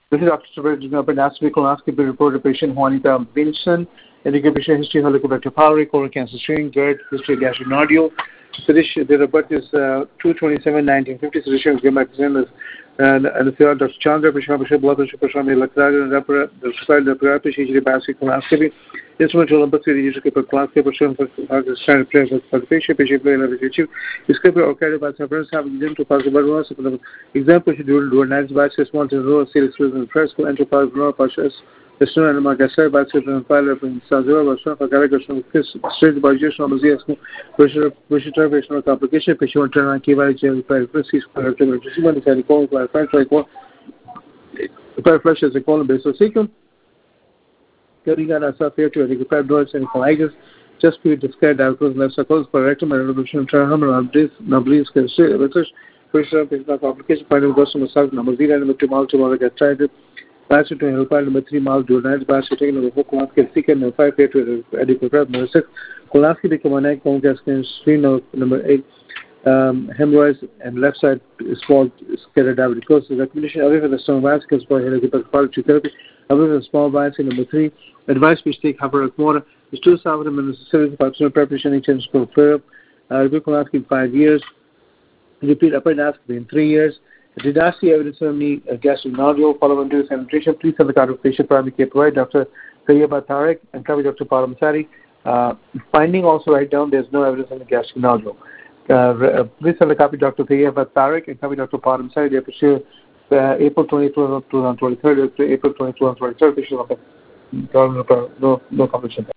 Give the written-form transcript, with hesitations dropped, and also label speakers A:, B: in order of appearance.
A: This is Dr. Nasby colonoscopy reported patient Juanita Vincent. Indicated patient history Helicobacter pylori, colon cancer screening, GERD, history of gastric nodule. Physician date of birth is 2/27/1950. Physician was given by physician and the field Dr. Chandra, patient blood pressure, patient the prescribed the therapy, usually basic colonoscopy. Instrumental Olympus, usually for colonoscopy, patient standard prayer for the patient player level achieve. Discovery or carried by severance have exam to pass the blood loss. Example should do an nice batch, small to row, series in first, enterprise, no partials. The student and my guest by certain file of Sazura was from a character straight by just on the pressure complication, patient turn on key value by frequencies for the telephone by flash as a column based on sequence. Getting an associate to a required noise and colitis, just to describe outcomes left circles for rectum and revolution terminal of this Noblis research. Pressure complication finding goes to massage number 0 and 2 miles to get tried. Batch to help number 3 miles do night batch taking number 4 colonoscopy second number 5 pay to adequate prep number 6 colonoscopy become a neck bone screen number 8 hemorrhoids and left side small scattered diverticulosis. The recommendation away from the stone vasculature for helicobacter therapy away from small biopsy number 3 advice which take hypertonic water is 2 minutes 75% preparation intention for prayer review colonoscopy 5 years repeat upper endoscopy in 3 years. Did not see evidence of any gastric nodule following due sanitation. Please have the card of patient primary care provider, Dr. Tayyaba Tariq, and copy Dr. Paramsari. Finding also write down there's no evidence of the gastric nodule. Please have the copy Dr. Tayyaba Tariq and copy Dr. Paramsari. They appreciate April 22, 2023, April 22, 2023. No competition.